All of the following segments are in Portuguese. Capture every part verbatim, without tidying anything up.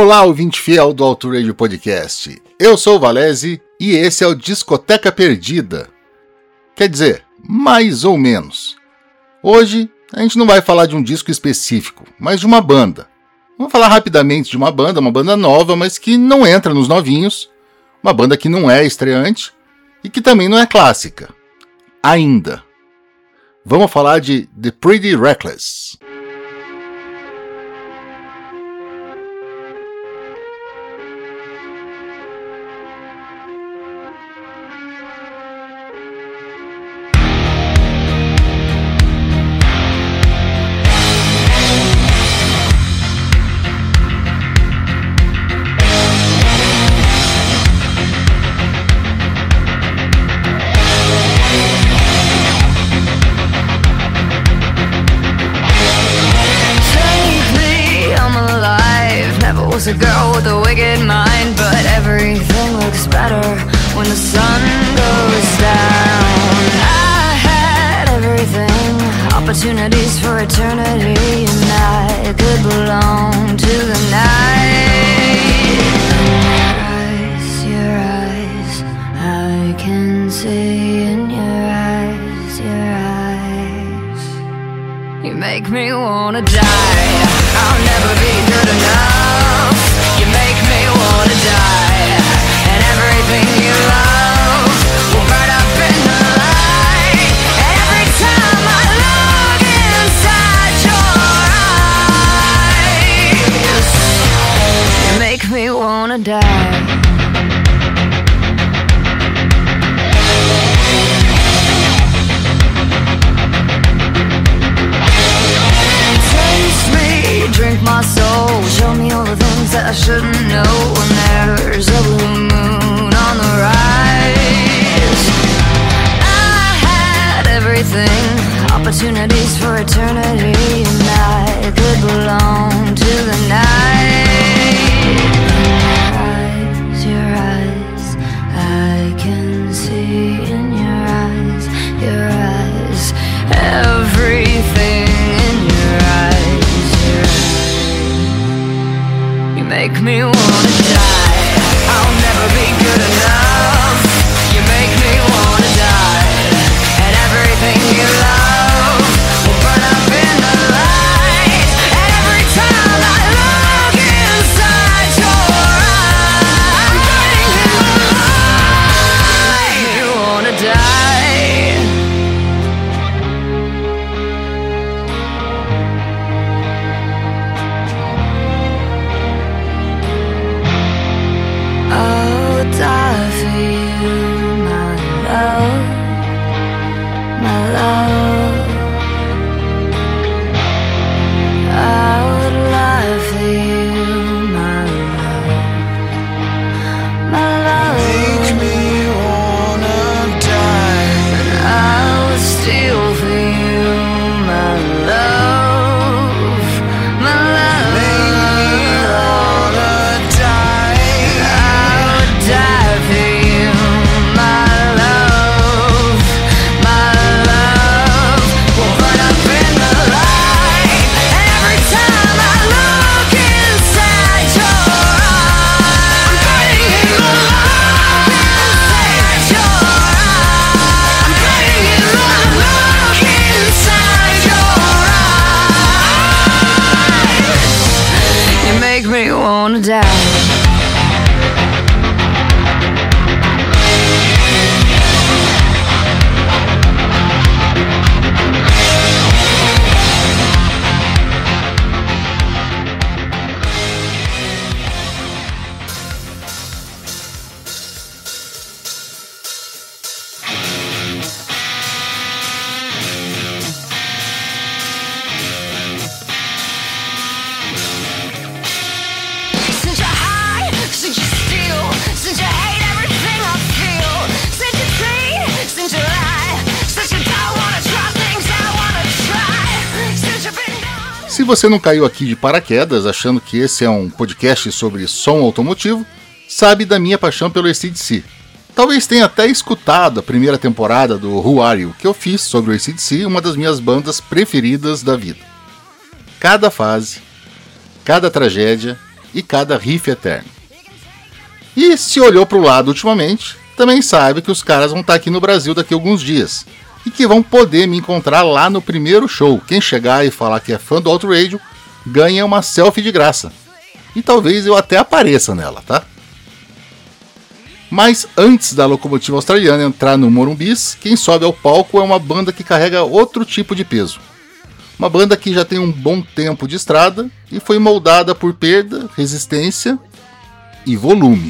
Olá, ouvinte fiel do Alto Radio Podcast. Eu sou o Valese e esse é o Discoteca Perdida. Quer dizer, mais ou menos. Hoje a gente não vai falar de um disco específico, mas de uma banda. Vamos falar rapidamente de uma banda, uma banda nova, mas que não entra nos novinhos. Uma banda que não é estreante e que também não é clássica. Ainda. Vamos falar de The Pretty Reckless. A girl with a wicked mind, but everything looks better when the sun goes down. I had everything, opportunities for eternity, and I could belong to the night. Your eyes, your eyes, I can see in your eyes, your eyes. You make me wanna die. I'll never be good enough. You make me wanna die, and everything you love will burn up in the light. And every time I look inside your eyes, you make me wanna die. Taste me, drink my soul, show me all the things that I shouldn't know. When there's a blue moon on the rise, I had everything, opportunities for eternity, and I could belong to the night. Your eyes, your eyes, I can see in your eyes, your eyes, everything in your eyes, your eyes. You make me wanna die. I'll never be good enough. You make me wanna die, and everything you love will burn up in the light. And every time I look inside your eyes, I'm burning in the light. You wanna die. I'll die for you, my love, my love. I would lie for you, my love, my love. Make me wanna die. And I would steal for you, my love, my love. Make me wanna die. I would die for you, my love, my love. Will burn up in the light. And every time I look inside your eyes, I'm burning in the light. Inside your eyes, I'm burning in the look inside your eyes. You make me wanna die. Since you're high, since you steal, since you hate everything I feel, since you cheat, since you lie, since you don't wanna try things I wanna try, since you've been gone. Se você não caiu aqui de paraquedas achando que esse é um podcast sobre som automotivo, sabe da minha paixão pelo A C D C. Talvez tenha até escutado a primeira temporada do Who Are You, que eu fiz sobre o A C D C, uma das minhas bandas preferidas da vida. Cada fase, cada tragédia e cada riff eterno. E se olhou para o lado ultimamente, também sabe que os caras vão estar aqui no Brasil daqui a alguns dias e que vão poder me encontrar lá no primeiro show. Quem chegar e falar que é fã do Outradio ganha uma selfie de graça. E talvez eu até apareça nela, tá? Mas antes da locomotiva australiana entrar no Morumbis, quem sobe ao palco é uma banda que carrega outro tipo de peso. Uma banda que já tem um bom tempo de estrada e foi moldada por perda, resistência e volume.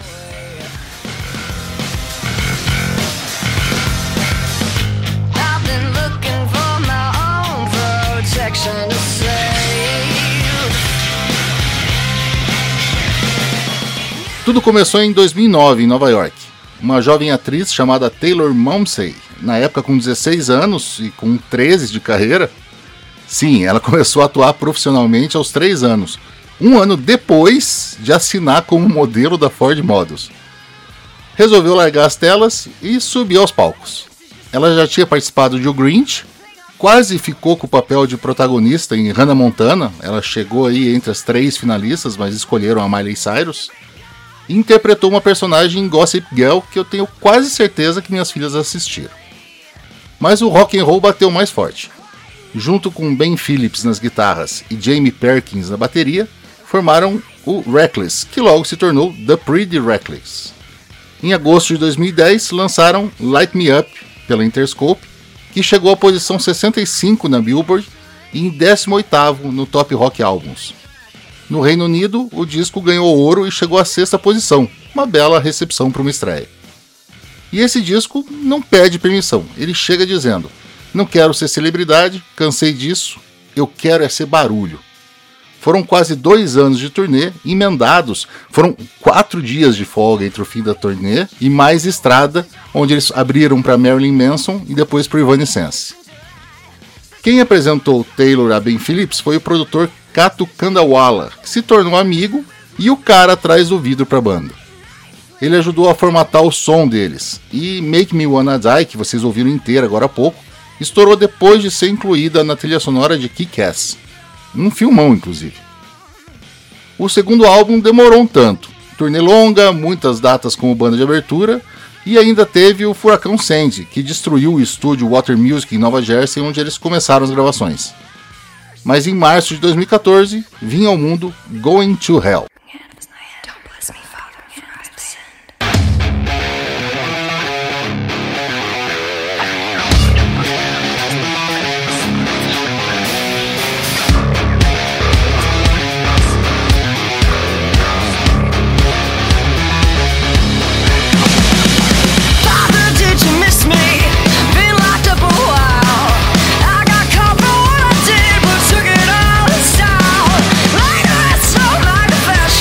Tudo começou em dois mil e nove, em Nova York. Uma jovem atriz chamada Taylor Momsey, na época com dezesseis anos e com treze de carreira. Sim, ela começou a atuar profissionalmente aos três anos, um ano depois de assinar como modelo da Ford Models. Resolveu largar as telas e subiu aos palcos. Ela já tinha participado de O Grinch, quase ficou com o papel de protagonista em Hannah Montana, ela chegou aí entre as três finalistas, mas escolheram a Miley Cyrus, e interpretou uma personagem em Gossip Girl que eu tenho quase certeza que minhas filhas assistiram. Mas o rock and roll bateu mais forte. Junto com Ben Phillips nas guitarras e Jamie Perkins na bateria, formaram o Reckless, que logo se tornou The Pretty Reckless. Em agosto de dois mil e dez, lançaram Light Me Up pela Interscope, que chegou à posição sessenta e cinco na Billboard e em décimo oitavo no Top Rock Albums. No Reino Unido, o disco ganhou ouro e chegou à sexta posição, uma bela recepção para uma estreia. E esse disco não pede permissão, ele chega dizendo: não quero ser celebridade, cansei disso, eu quero é ser barulho. Foram quase dois anos de turnê, emendados, foram quatro dias de folga entre o fim da turnê e mais estrada, onde eles abriram para Marilyn Manson e depois para Evanescence. Quem apresentou Taylor a Ben Phillips foi o produtor Kato Kandawala, que se tornou amigo e o cara atrás do vidro para a banda. Ele ajudou a formatar o som deles, e Make Me Wanna Die, que vocês ouviram inteira agora há pouco, estourou depois de ser incluída na trilha sonora de Kick-Ass, um filmão inclusive. O segundo álbum demorou um tanto, turnê longa, muitas datas como banda de abertura, e ainda teve o furacão Sandy, que destruiu o estúdio Water Music em Nova Jersey, onde eles começaram as gravações. Mas em março de dois mil e catorze, vinha ao mundo Going to Hell. Fashion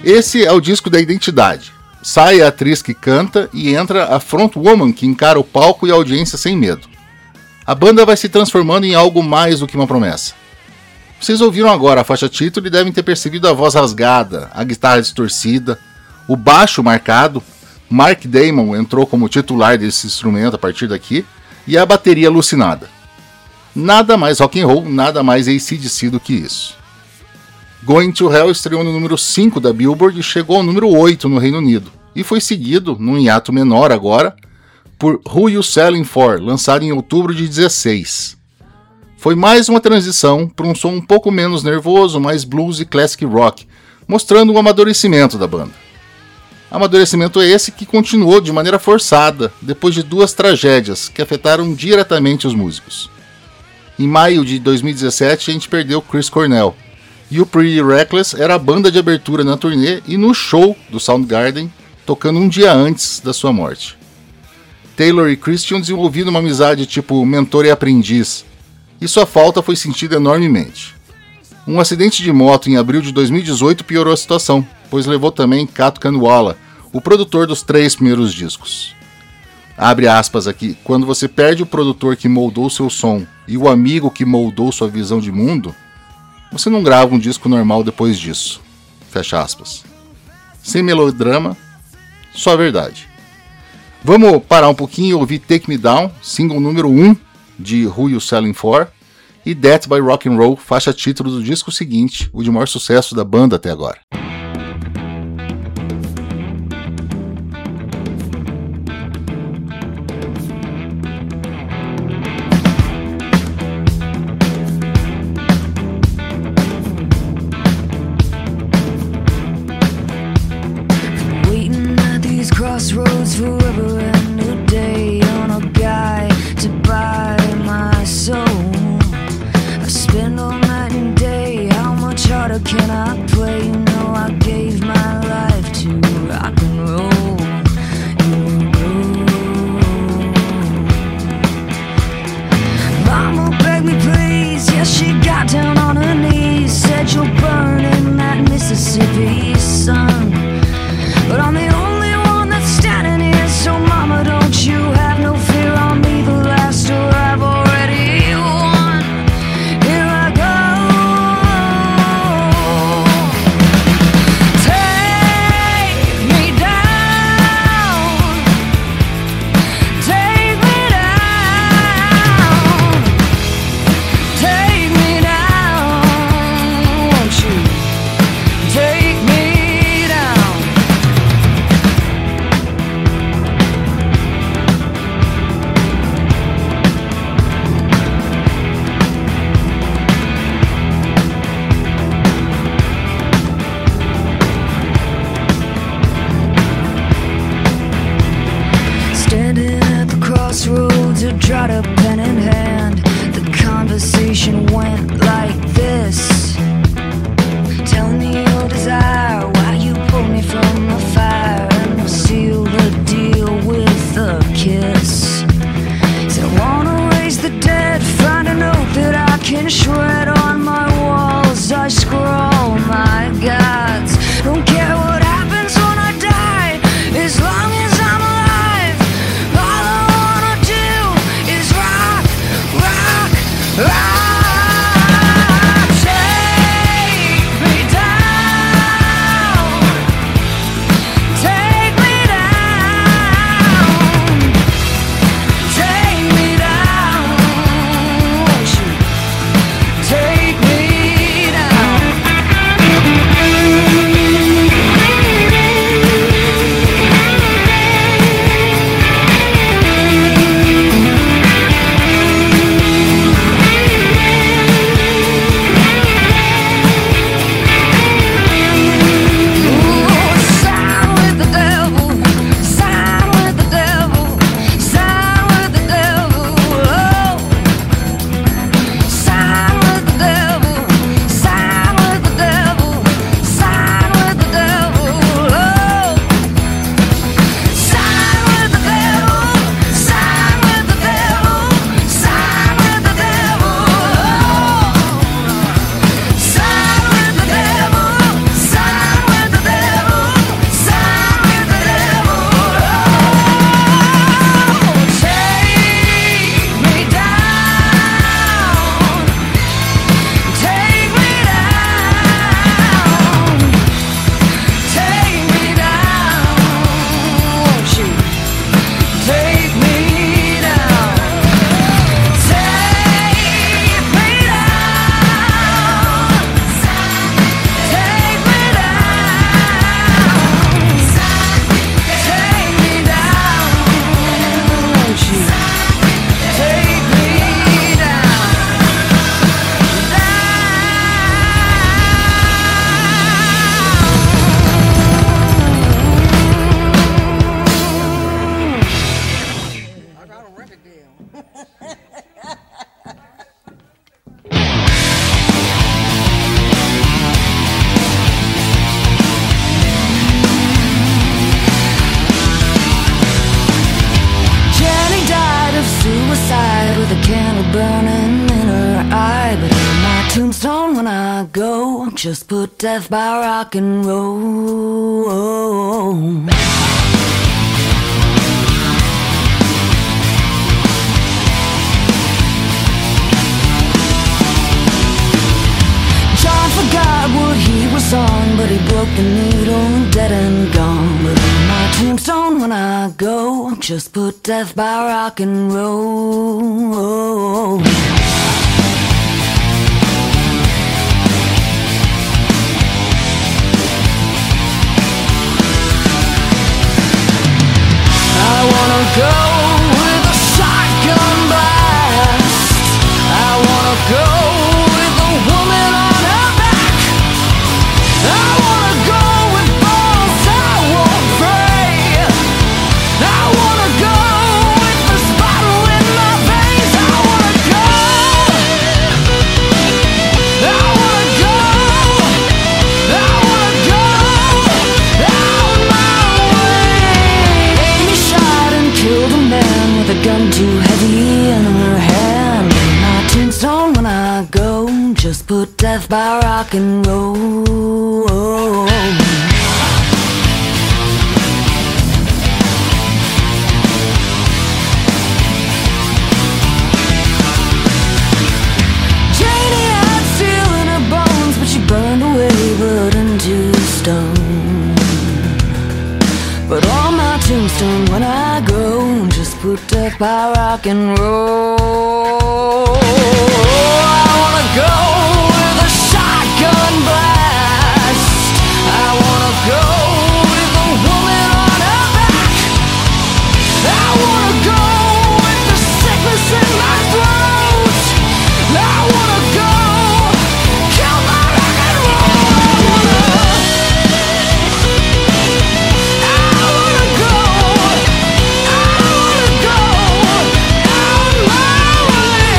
Esse é o disco da identidade. Sai a atriz que canta e entra a frontwoman que encara o palco e a audiência sem medo. A banda vai se transformando em algo mais do que uma promessa. Vocês ouviram agora a faixa título e devem ter percebido a voz rasgada, a guitarra distorcida, o baixo marcado. Mark Damon entrou como titular desse instrumento a partir daqui e a bateria alucinada. Nada mais rock and roll, nada mais A C D C do que isso. Going to Hell estreou no número cinco da Billboard e chegou ao número oito no Reino Unido, e foi seguido, num hiato menor agora, por Who You Selling For, lançado em outubro de dezesseis. Foi mais uma transição para um som um pouco menos nervoso, mais blues e classic rock, mostrando o amadurecimento da banda. Amadurecimento esse que continuou de maneira forçada, depois de duas tragédias que afetaram diretamente os músicos. Em maio de dois mil e dezessete a gente perdeu Chris Cornell, e o Pretty Reckless era a banda de abertura na turnê e no show do Soundgarden, tocando um dia antes da sua morte. Taylor e Chris tinham desenvolvido uma amizade tipo mentor e aprendiz, e sua falta foi sentida enormemente. Um acidente de moto em abril de dois mil e dezoito piorou a situação, pois levou também Kato Kanwala, o produtor dos três primeiros discos. Abre aspas aqui, quando você perde o produtor que moldou seu som e o amigo que moldou sua visão de mundo, você não grava um disco normal depois disso. Fecha aspas. Sem melodrama, só a verdade. Vamos parar um pouquinho e ouvir Take Me Down, single número um de Who You Selling For, e Death by Rock and Roll, faixa título do disco seguinte, o de maior sucesso da banda até agora. Crossroads forever and a day on a guy to buy my soul. I spend all night and day, how much harder can I play? You know I gave my life to rock and roll. Mama begged me please, yes she got down on her knees, said you'll burn in that Mississippi sun, but I'm the only standing here, so mama, don't you have no fear on me. The last door I've already won. Here I go. Take me down. Take me down. Take me down. Won't you take me down? Crossroads, a dried up pen in hand. The conversation went like this: tell me your desire, why you pulled me from the fire, and we'll seal the deal with a kiss. Said I wanna raise the dead, find a note that I can shred on my walls. I scrawl my gods, don't care what happens when I die, as long as I'm alive. Take I go, just put death by rock and roll. John forgot what he was on, but he broke the needle, dead and gone. But on my tombstone when I go, just put death by rock and roll. I wanna go with a shotgun blast. I wanna go with a woman on her back. I wanna go with balls I won't pray. I wanna go with this bottle in my veins. I wanna go. I wanna go. I wanna go out my way. Amy shot and killed a man with a gun too heavy in her hand. On my tombstone when I go, just put death by rock and roll. Janie had steel in her bones, but she burned away, but into stone. But on my tombstone when I go, just put death by rock and roll. I wanna go with a shotgun blast. I wanna go with a woman on her back. I wanna go with the sickness in my throat. I wanna go kill my rock and roll. I wanna go. I wanna go out my way.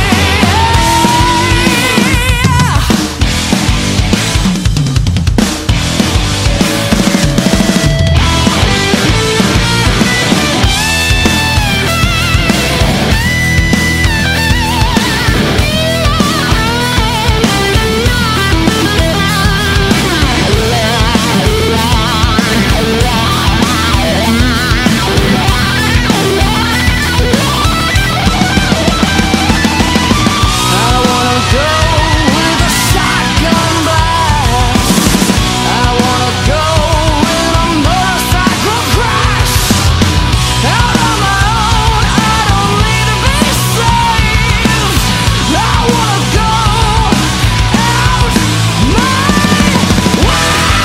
I wanna go with a shotgun blast. I wanna go in a motorcycle crash. Out on my own, I don't need to be saved. I wanna go out my way.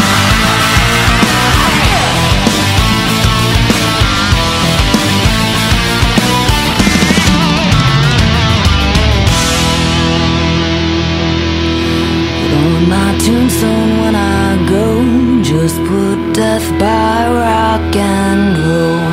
But on my tombstone when I go, just put death by rock and roll.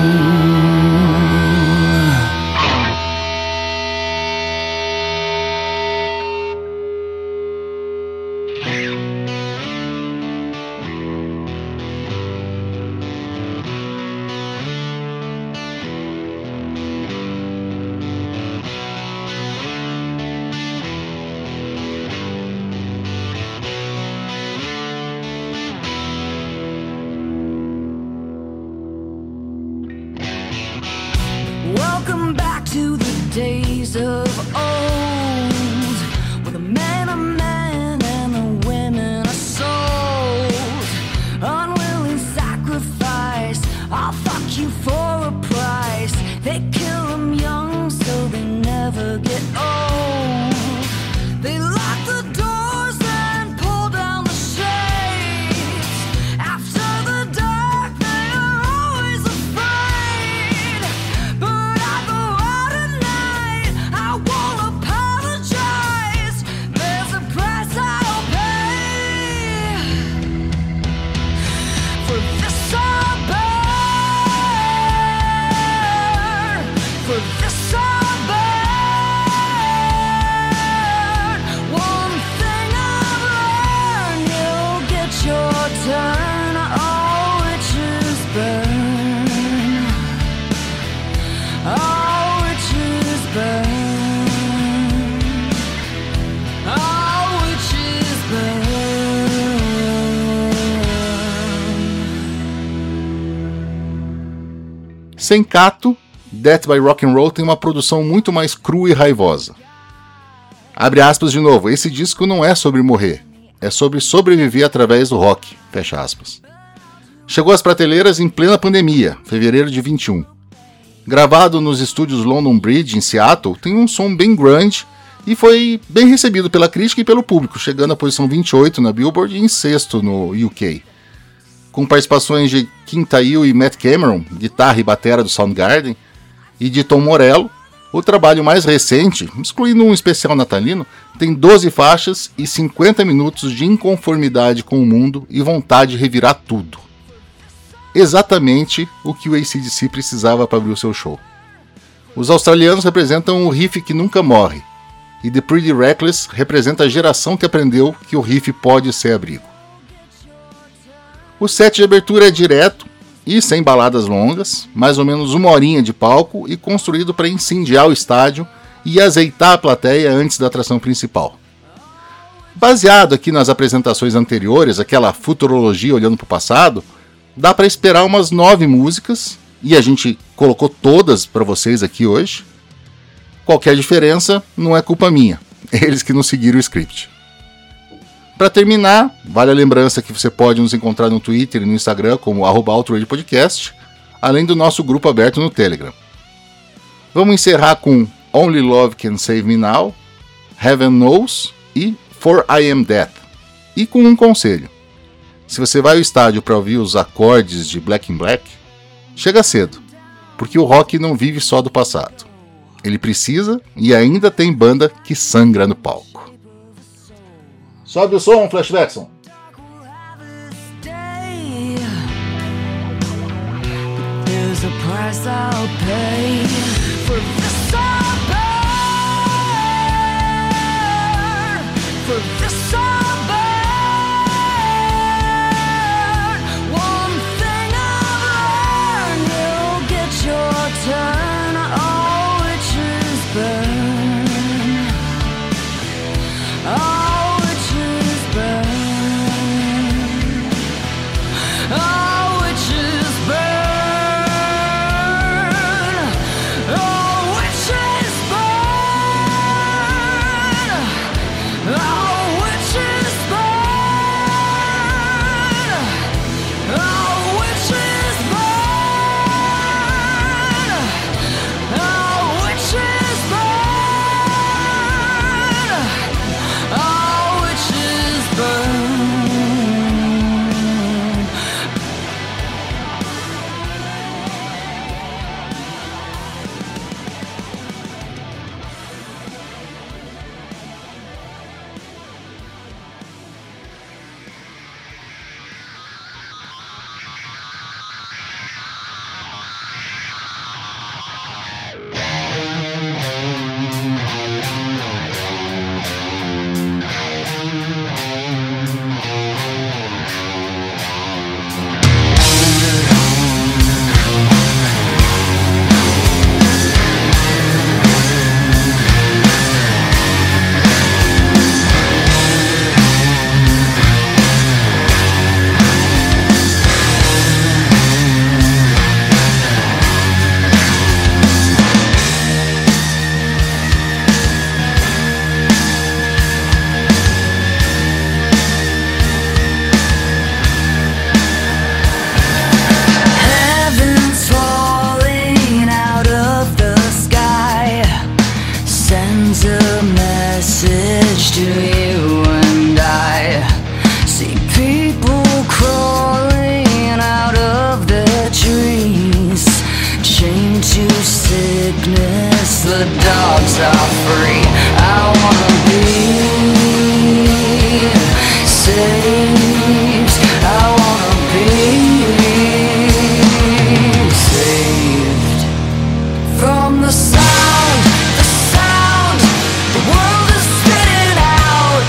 Welcome back to the days of old, where the men are men and the women are sold. Unwilling sacrifice, I'll fuck you for a price. They kill them young so they never get old. They lock the doors and pull down the shades. After the dark they are always afraid. But I go out at night, I Sem cato, Death by Rock and Roll tem uma produção muito mais crua e raivosa. Abre aspas de novo, esse disco não é sobre morrer, é sobre sobreviver através do rock, fecha aspas. Chegou às prateleiras em plena pandemia, fevereiro de vinte e um. Gravado nos estúdios London Bridge, em Seattle, tem um som bem grunge e foi bem recebido pela crítica e pelo público, chegando à posição vinte e oito na Billboard e em sexto no U K. Com participações de Kim Thayil e Matt Cameron, guitarra e batera do Soundgarden, e de Tom Morello, o trabalho mais recente, excluindo um especial natalino, tem doze faixas e cinquenta minutos de inconformidade com o mundo e vontade de revirar tudo. Exatamente o que o A C D C precisava para abrir o seu show. Os australianos representam o riff que nunca morre, e The Pretty Reckless representa a geração que aprendeu que o riff pode ser abrigo. O set de abertura é direto e sem baladas longas, mais ou menos uma horinha de palco e construído para incendiar o estádio e azeitar a plateia antes da atração principal. Baseado aqui nas apresentações anteriores, aquela futurologia olhando para o passado, dá para esperar umas nove músicas, e a gente colocou todas para vocês aqui hoje. Qualquer diferença não é culpa minha, eles que não seguiram o script. Para terminar, vale a lembrança que você pode nos encontrar no Twitter e no Instagram como arroba outrage podcast, além do nosso grupo aberto no Telegram. Vamos encerrar com Only Love Can Save Me Now, Heaven Knows e For I Am Death. E com um conselho. Se você vai ao estádio para ouvir os acordes de Black in Black, chega cedo, porque o rock não vive só do passado. Ele precisa e ainda tem banda que sangra no palco. Sobe o som, Flash Jackson. There's a price I'll pay for this I burn, for this I burn. One thing I've learned, you'll get your turn. All witches burn. All witches burn. All witches burn. All witches burn. All witches burn. All witches burn. All witches burn. All witches burn. Heaven's falling out of the sky, sends a message to you and I. See people crawling out of their trees, chained to sickness, the dogs are free. I wanna be saved. I wanna be saved from the sound, the sound. The world is spinning out.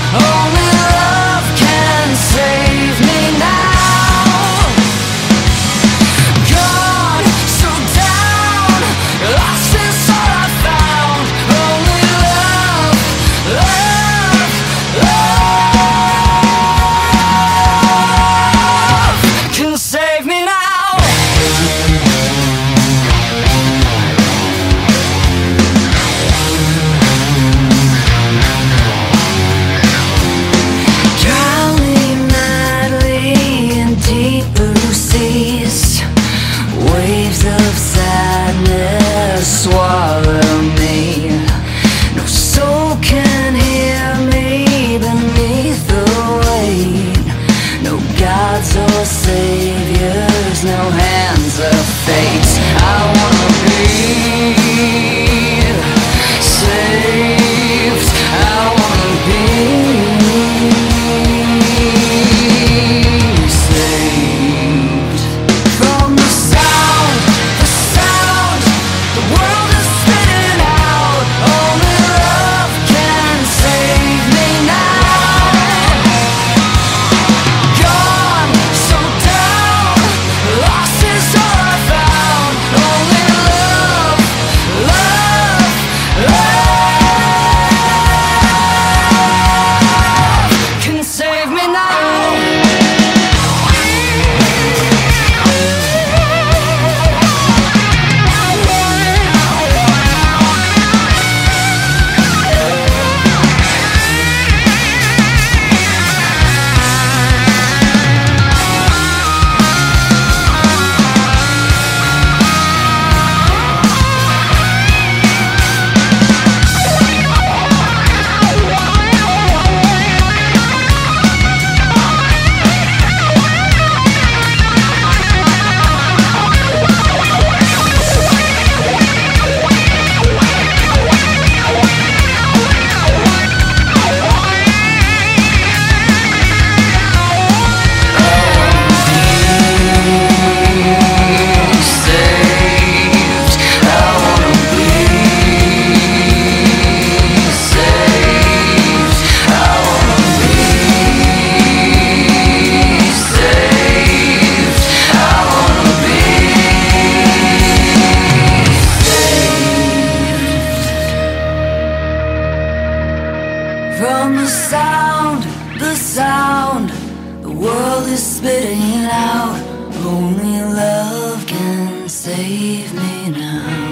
sound, the sound, the world is spitting it out. Only love can save me now.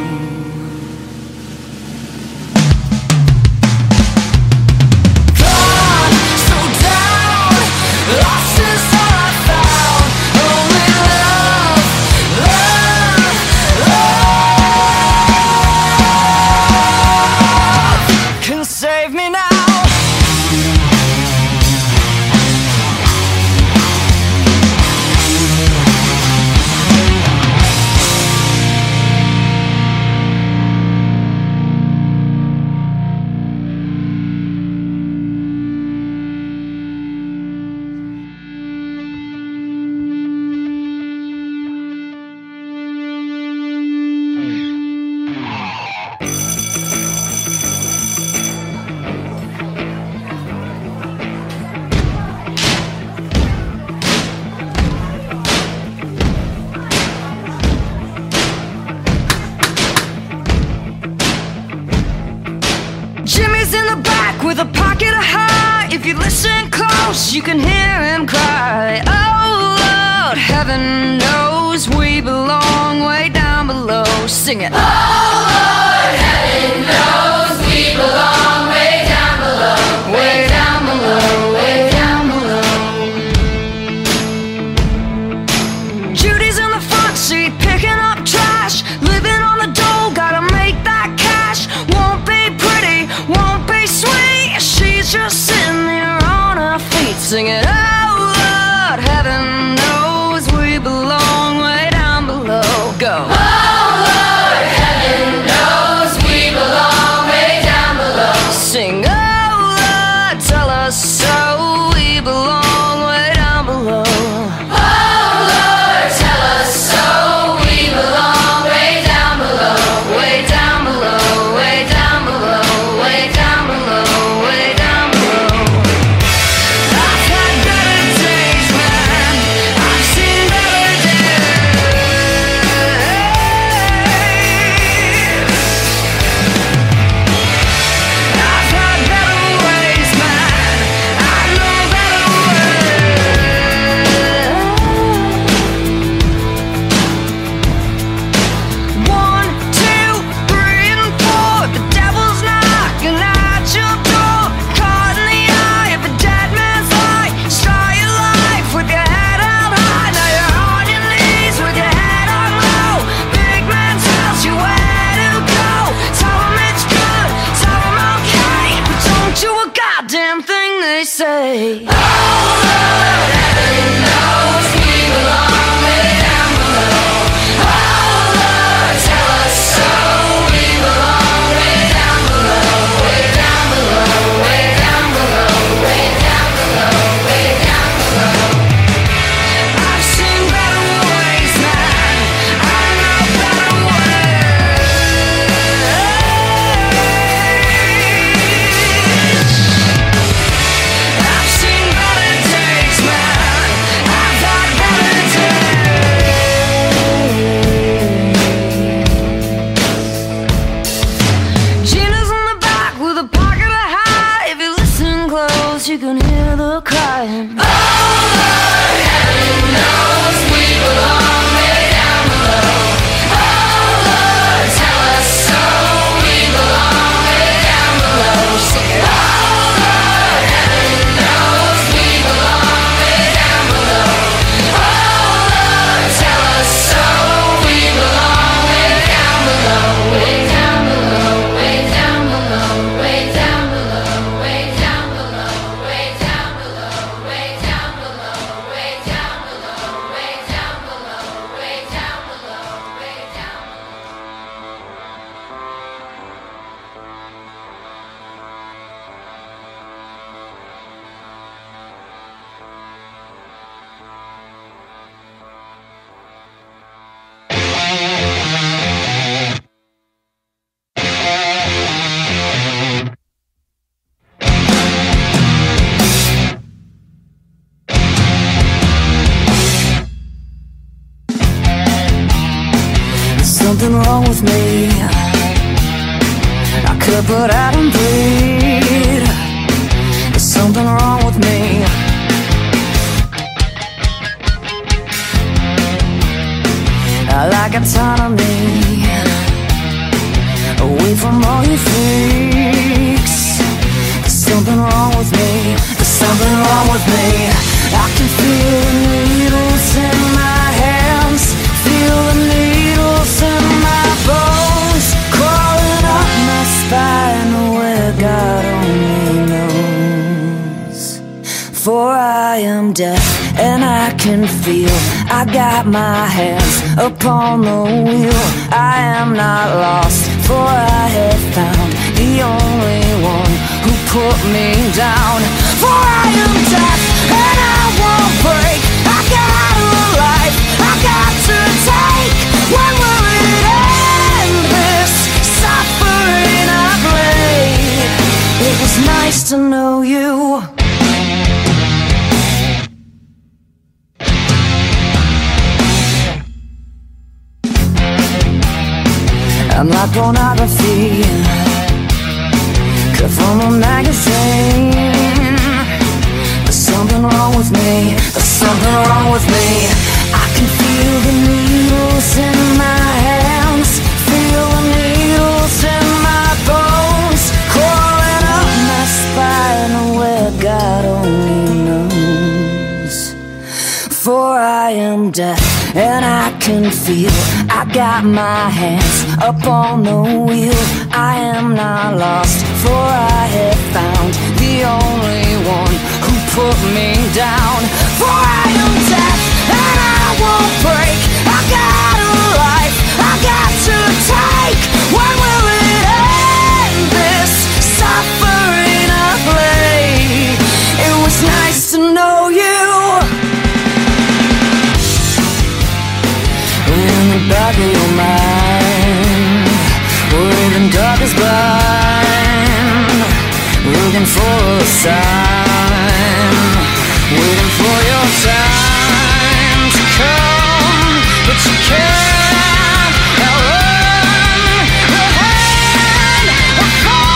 Gone, so down, lost is all I found. Only love, love, love can save me now. With a pocket of heart, if you listen close, you can hear him cry. Oh Lord, heaven knows we belong way down below. Sing it. Oh Lord, heaven knows we belong way down below. Way down below, way down below. Judy's in the front seat, picking up trash, living on the dole, gotta make that cash. Won't be pretty, won't be sweet. She's just sitting there on her feet singing, oh Lord, heaven knows we belong way down below. Go. Oh Lord, heaven knows we belong way down below. Sing, oh Lord, tell us so, we belong way down below. Oh Lord, tell us so, we belong way down below. Way down below, way down below, way down below. Say, oh Lord, heaven knows we belong way down below. Oh Lord, tell us so, we belong way down below. Way down below, way down below, way down below, way down below. I've seen better ways, man, I know better I've seen better days, man. I've had better days. Gina's on the back with a pocket of high. If you listen close, you can hear the crying. Oh Lord, heaven knows we belong way down below. Oh Lord, tell us so, we belong way down below. Sing it. Oh Lord, heaven knows we belong way down below. Oh Lord, tell us so, we belong way down below. Way down below, way down below, way down below, way down below, way down below, way down below, way down below, way down below, way down below, way down below. Something wrong with me. I could, but I don't bleed. There's like autonomy, away from all you freaks. There's something wrong with me, there's something wrong with me. I can feel the needles in my hands, feel the needles in my bones, crawling up my spine where God only knows. For I am deaf and I can feel, I got my hands upon the wheel. I am not lost, for I have found the only one who put me down. For I am deaf and I won't break, I got a life I got to take. When will it end, this suffering I played? It was nice to know you. I'm like pornography cut from a magazine. There's something wrong with me, there's something wrong with me. I can feel the needles in my hands, feel the needles in my bones, crawling up my spine where God only knows. For I am deaf and I can feel, I got my hands up on the wheel. I am not lost, for I have found the only one who put me down. For I am deaf and I won't break, I got a life I got to take. When will it end, this suffering I play? It was nice to know you. In the back of your mind, where even dark is blind, looking for a sign, waiting for your time to come, but you can't outrun the hand of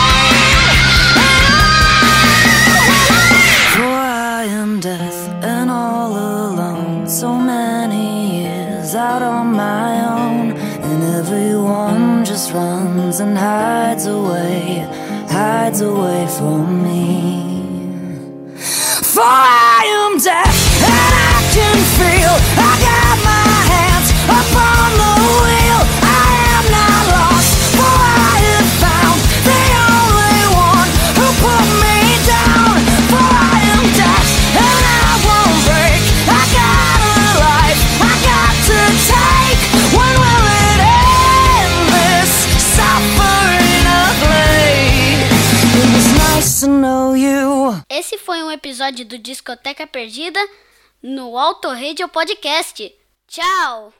fate. For I am death and all alone, so many years out on my own, and everyone just runs and hides away, hides away from me. For I am deaf and I can feel, I got my hands up on the wheel. I am not lost, for I have found the only one who put me down. For I am deaf and I won't break, I got a life I got to take. When will it end, this suffering I played? It was nice to know you. Esse foi um episódio do Discoteca Perdida no Auto Radio Podcast. Tchau!